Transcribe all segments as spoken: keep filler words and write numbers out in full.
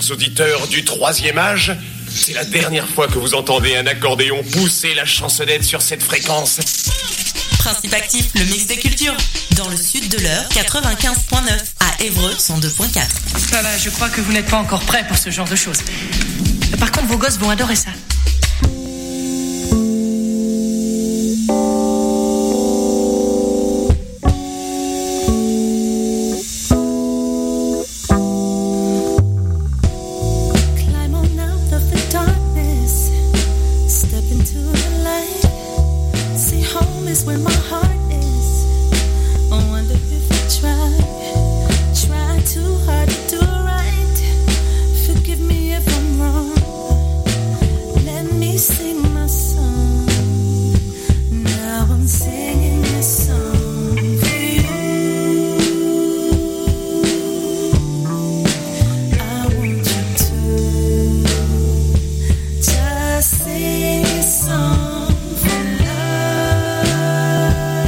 chers auditeurs du troisième âge, c'est la dernière fois que vous entendez un accordéon pousser la chansonnette sur cette fréquence. Principe actif, le mix des cultures. Dans le sud de l'Eure, quatre-vingt-quinze virgule neuf. À Évreux, cent deux virgule quatre. Ça va, je crois que vous n'êtes pas encore prêts pour ce genre de choses. Par contre, vos gosses vont adorer ça. Sing a song for love.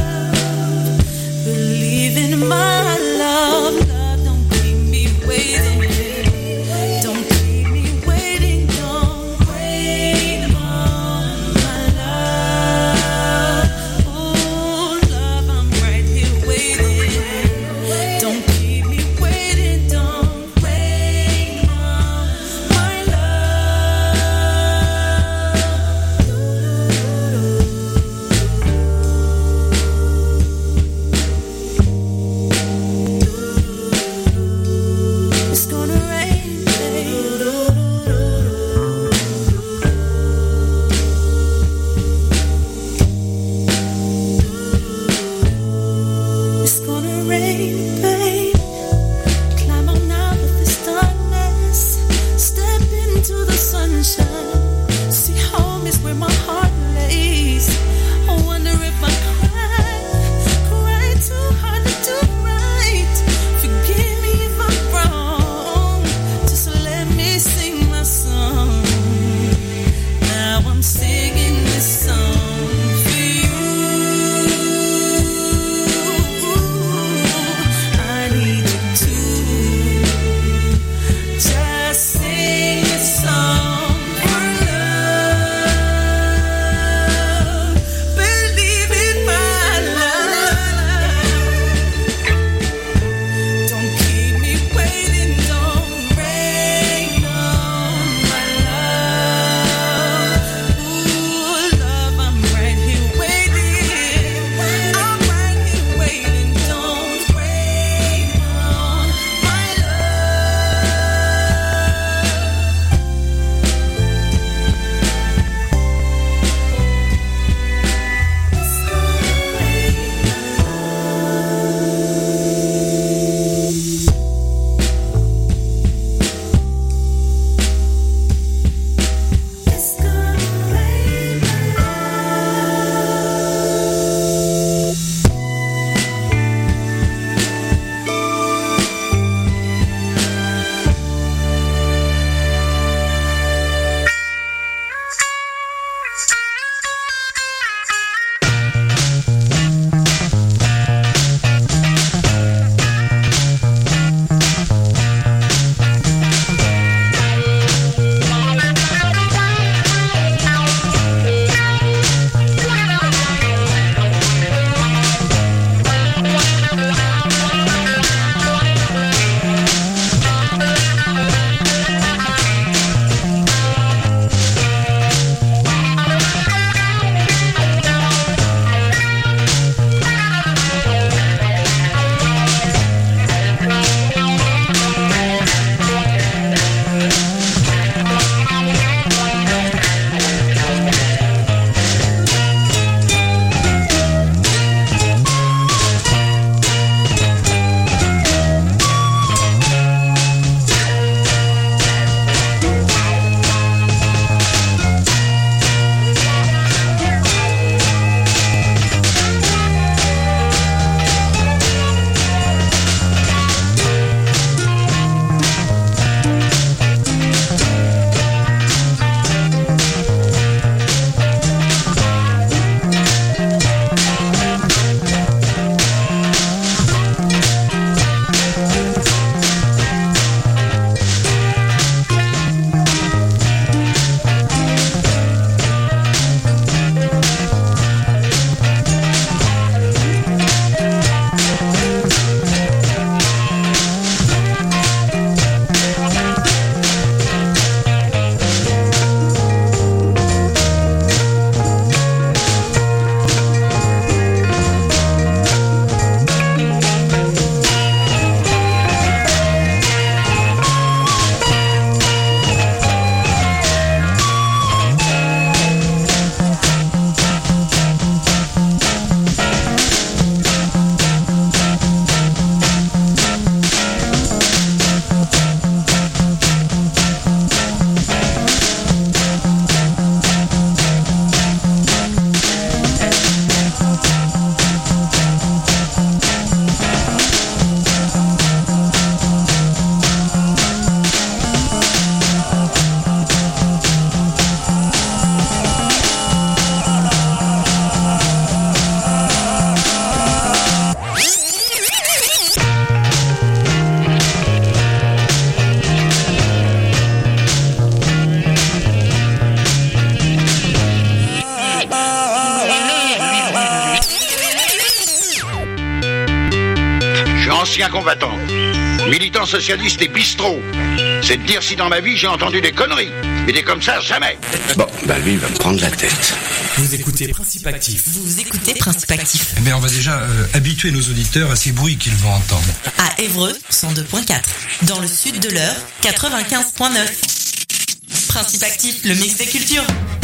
ancien combattant, militant socialiste et bistrot. C'est de dire si dans ma vie j'ai entendu des conneries. Mais des comme ça, jamais. Bon, bah lui, il va me prendre la tête. Vous écoutez Principe Actif. Vous écoutez Principe Actif. Eh bien, on va déjà euh, habituer nos auditeurs à ces bruits qu'ils vont entendre. À Évreux, cent deux virgule quatre. Dans le sud de l'Eure, quatre-vingt-quinze virgule neuf. Principe Actif, le mix des cultures.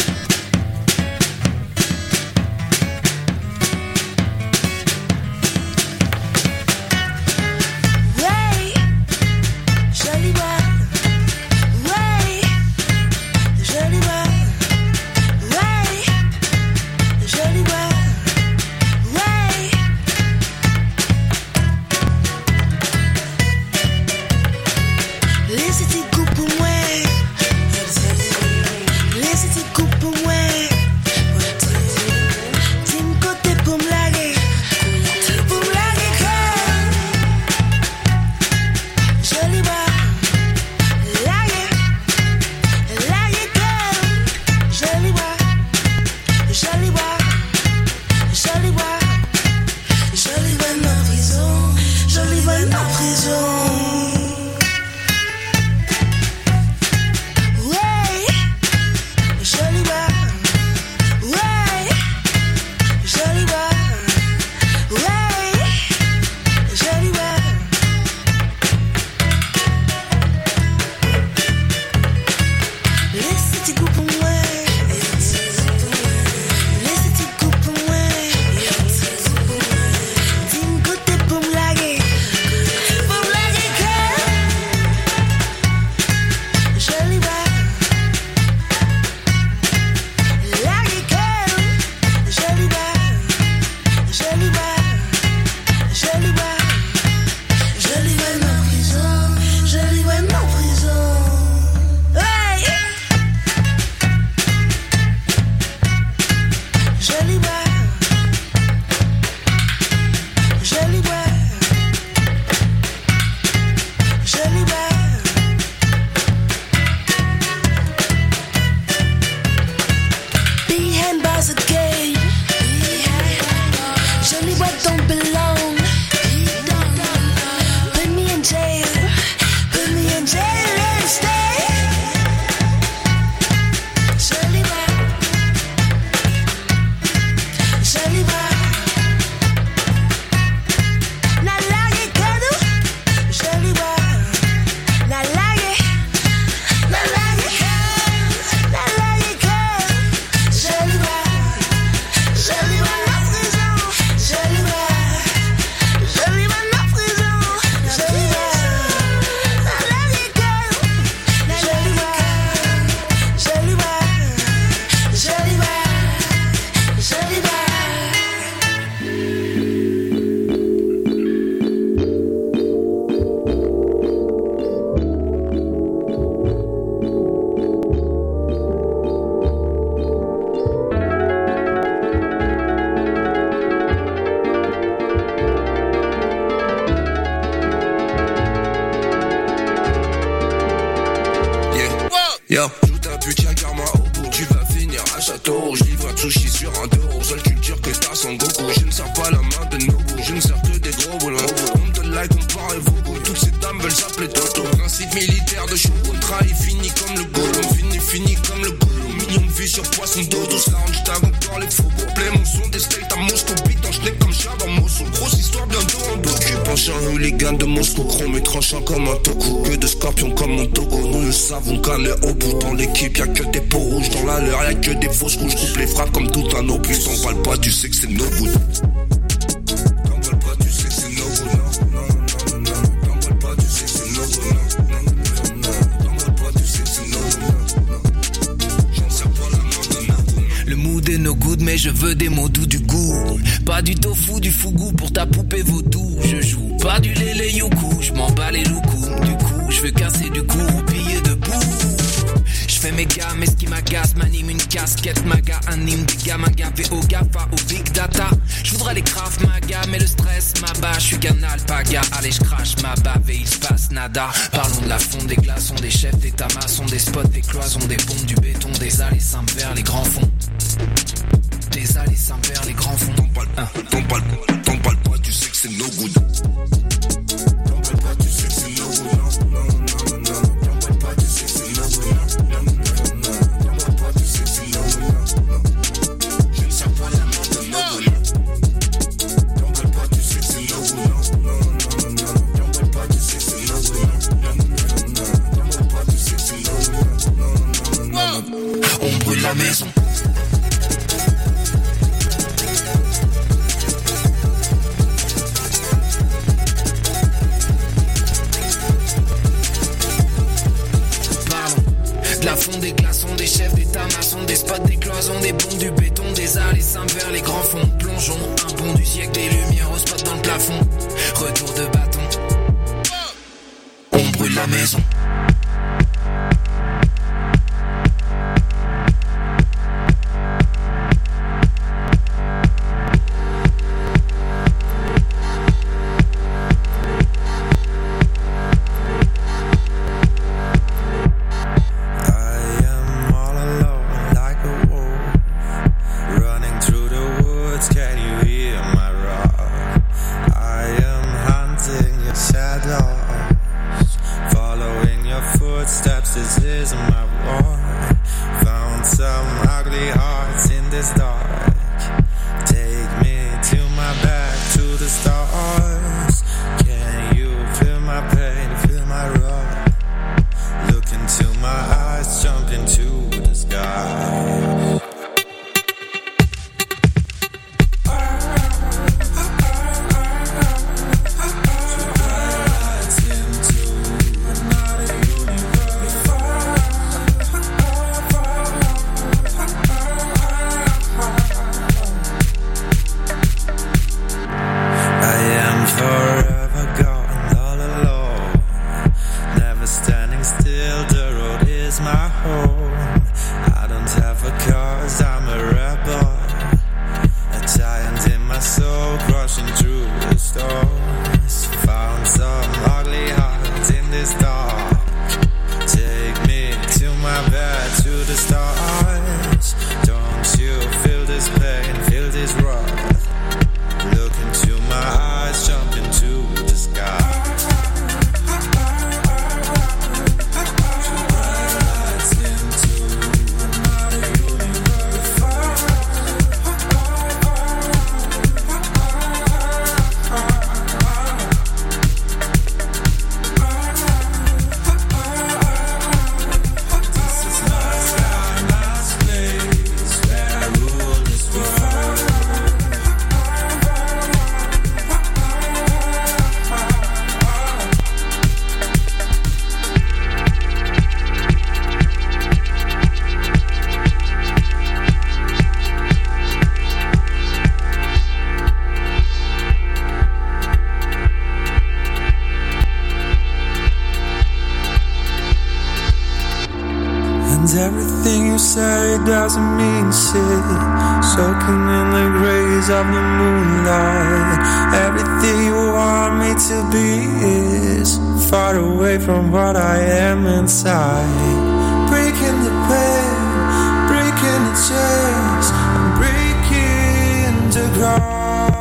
Yo, joue ta pute, y'a karma au bout. Tu vas finir à château. Je livre un sushi sur un euro. Seule culture que t'as sans Goku. Je ne sers pas la main de Nobu. Je ne sers que des gros boulons. On te like, on part et vous. Toutes ces dames veulent s'appeler Toto. Principe militaire de show. Contrat, il finit comme le Gollum. Fini, fini comme le Gollum. Million de vues sur poisson d'eau. Douce lounge, t'as encore les faux beaux. Play mon son des steaks à Moscou. Beat en schneck comme chat dans Moscou. Grosse histoire bientôt en dos. Penchant hooligan de Moscou. Chrome et tranchant comme un toku. Que de scorpions comme mon Togo. Nous le savons qu'on est au bout. Dans l'équipe, y'a que des peaux rouges. Dans la leur, y'a que des fausses couches. Coupe les frappes comme tout un opus. T'en parles pas, tu sais que c'est no good. T'en parles pas, tu sais que c'est no good. Non, non, non, non, non. T'en parles pas, tu sais que c'est no good. Non, non, non, non. T'en parles pas, tu sais que c'est no good. Non, j'en sers pas la main de no. Le mood est no good, mais je veux des mots doux du goût. Pas du tofu, du fougou pour ta poupée vaudou. Je joue pas du lélé youkou. Je m'en bats les loukoums. Du coup, je veux casser du cou, roupiller debout. J'fais mes gars, mais ce qui m'agace m'anime une casquette maga, anime des gamins gavés au GAFA, au big data. J'voudrais les craft maga, mais le stress m'abat. J'suis qu'un alpaga, allez j'crache ma bave et il se passe nada. Parlons de la fonte des glaçons, des chefs d'état maçons, des spots, des cloisons, des pompes, du béton, des allées simples vers les grands fonds. Des allées simples vers les grands fonds. T'en parles, t'en parles, t'en parles pas, tu sais que c'est no good. simple vers les grands fonds. Plongeons, un bond du siècle, des lumières au spot dans le plafond. Retour de bâton. On brûle la maison. Doesn't mean shit. Soaking in the grays of the moonlight. Everything you want me to be is far away from what I am inside. Breaking the pain, breaking the chains, I'm breaking the ground.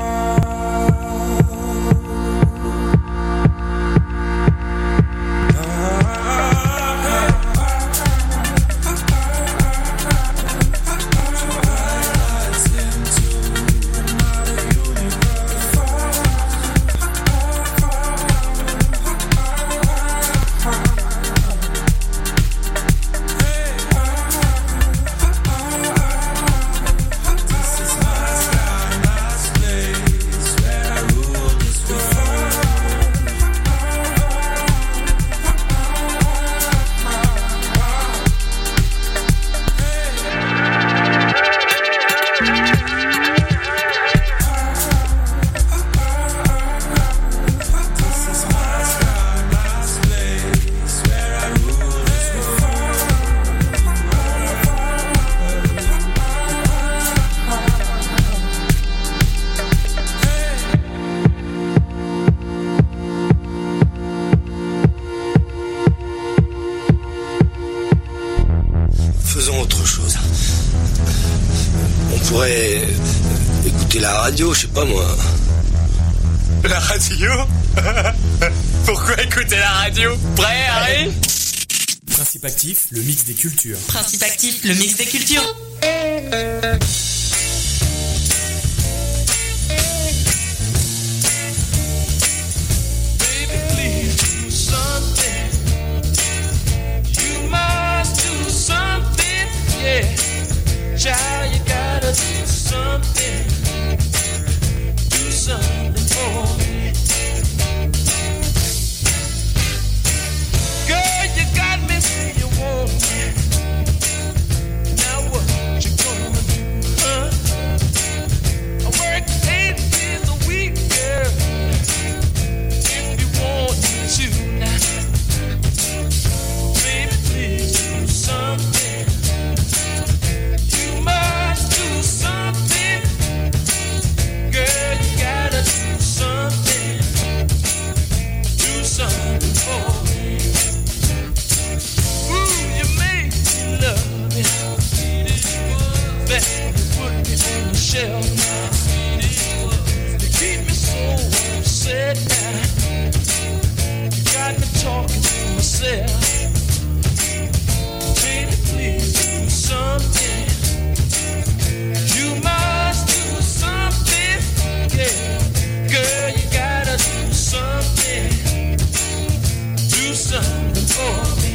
Je sais pas moi. La radio? Pourquoi écouter la radio? Prêt, Harry? Principe actif, le mix des cultures. Principe actif, le mix des cultures. Baby, please do something. You must do something, yeah. Child, you gotta do something. Something for me. Girl, you got me saying you want me. Now what you gonna do, huh? shell now. You keep me so upset now. You got me talking to myself. Baby, please do something. You must do something. Yeah, girl, you gotta do something. Do something for me.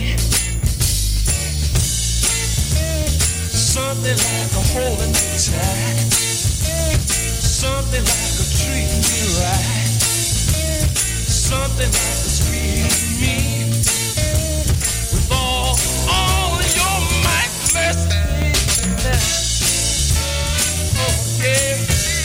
Something like a holding me tight. Something like a treating me right. Something like a squeezing me. With all, all of your might, bless me. Oh, yeah.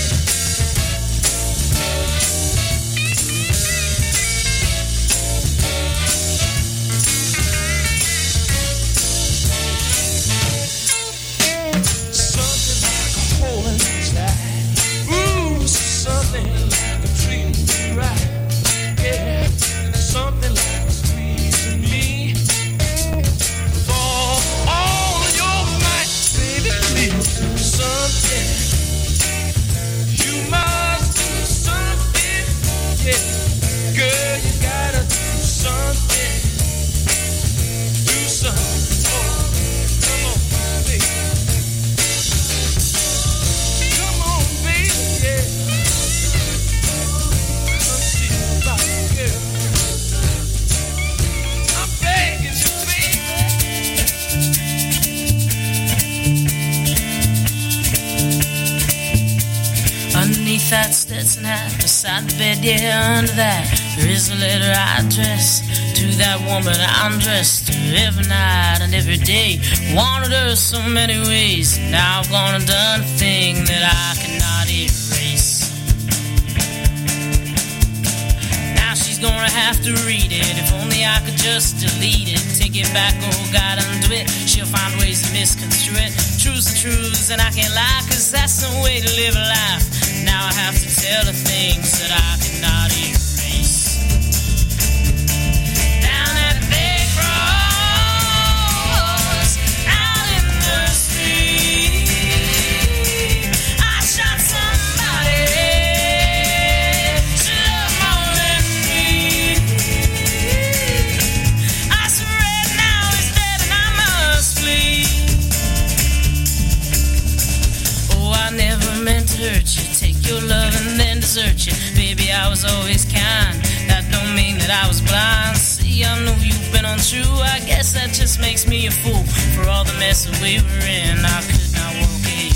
That Stetson hat beside the bed, yeah, under that there is a letter I address to that woman I'm dressed to every night and every day. Wanted her so many ways. Now I've gone and done a thing that I cannot erase. Now she's gonna have to read it. If only I could just delete it, take it back, oh God, undo it. She'll find ways to misconstrue it. Truth's the truth, and I can't lie, cause that's the way to live a life. Now I have to tell her things that I cannot erase. Down at the big cross, out in the street, I shot somebody to love more than me. I swear now it's dead and I must flee. Oh, I never meant to hurt you. Your love and then desert you. Baby, I was always kind. That don't mean that I was blind. See, I know you've been untrue. I guess that just makes me a fool. For all the mess that we were in, I could not walk away.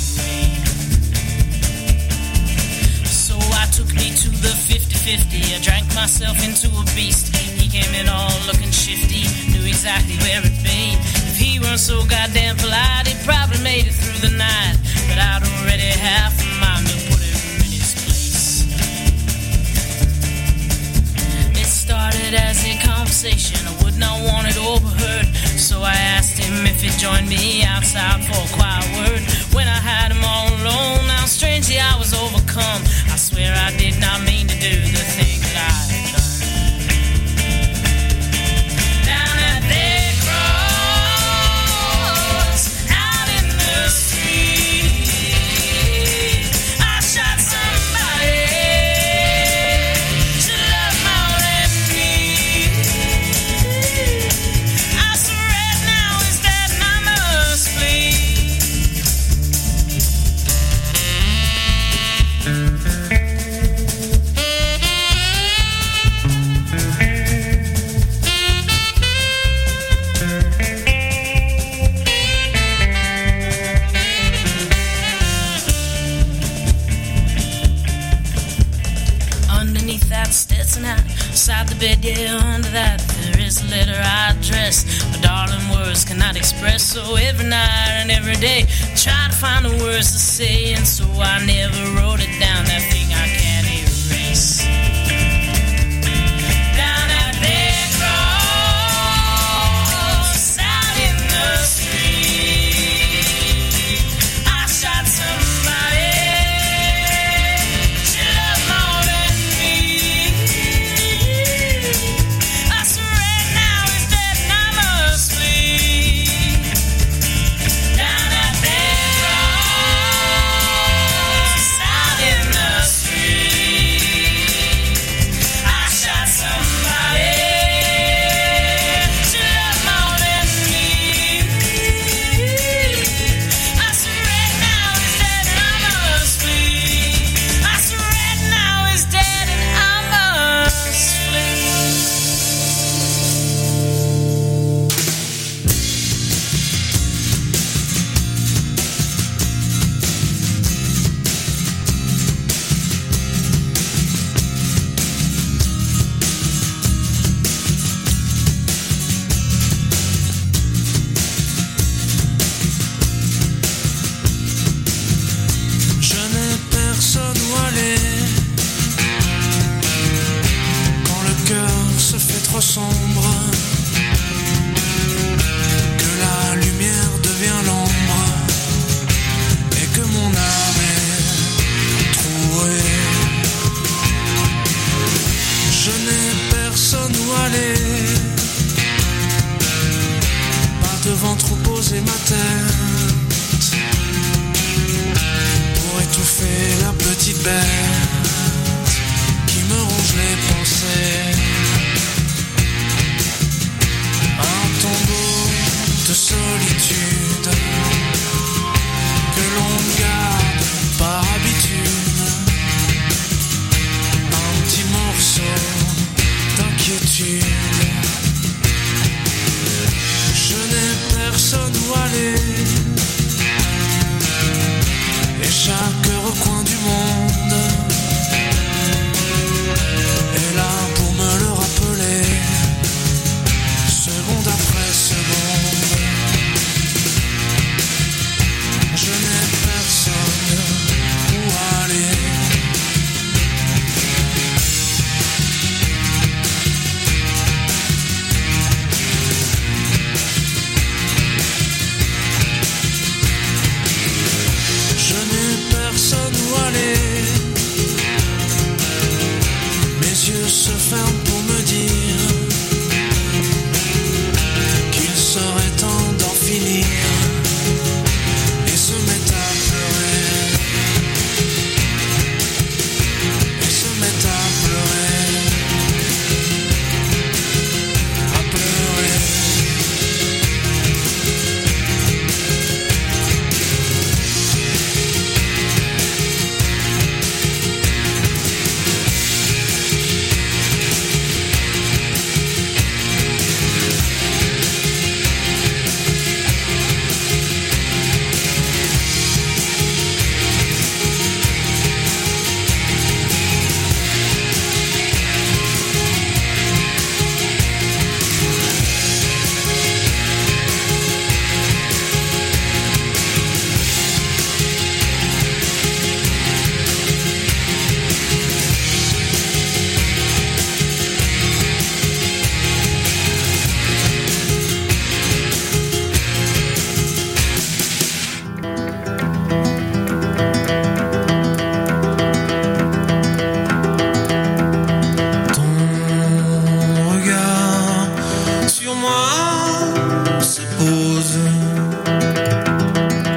So I took me to the fifty-fifty. I drank myself into a beast. He came in all looking shifty. Knew exactly where it'd be. If he weren't so goddamn polite, he probably made it through the night. But I'd already half a mind to put it started as a conversation. I would not want it overheard, so I asked him if he'd join me outside for a quiet word. When I had him all alone, now strangely I was overcome. I swear I did not mean to do the thing that I had done. Down at the cross, out in the street, I shot somebody. Beside the bed, yeah, under that there is a letter I address. My darling, words cannot express. So every night and every day, try to find the words to say, and so I never wrote it down. That thing I can't erase. Down at the cross, out in the street, I shot somebody. She loved more than me. Down at the cross. étouffer la petite bête qui me ronge les pensées. Un tombeau de solitude que l'on garde par habitude. Un petit morceau d'inquiétude. Je n'ai personne où aller. Et chaque recoin du monde est là pour me le rappeler, seconde après seconde. Je n'ai personne où aller. Je n'ai personne où aller. Mes yeux se ferment pour me dire qu'il serait temps d'en finir et se met à pleurer. Et se met à pleurer. À pleurer.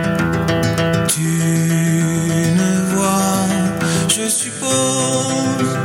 Je suppose